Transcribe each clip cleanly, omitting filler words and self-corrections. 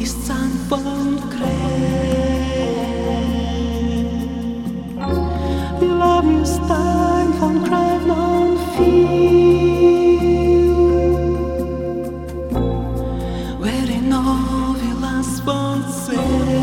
ist sanft und grell. Vi love you stein von grävn und viel. Where in all vi last won't say.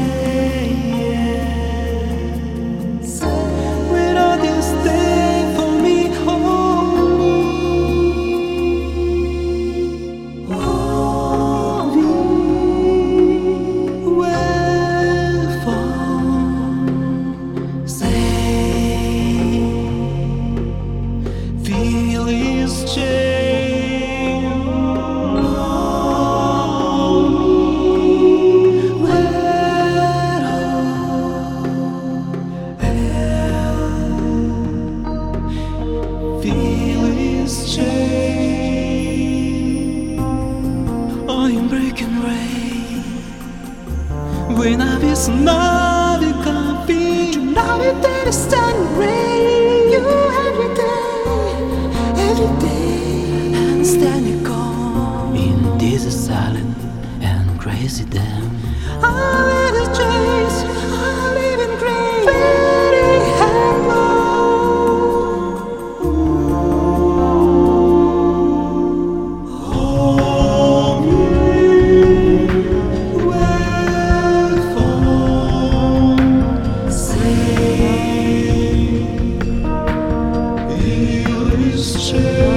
When I was not a copy, now it is sun rain. You every day, and standing calm in this silent and crazy dam. I let it chase, I live in grace, very hello. Sure.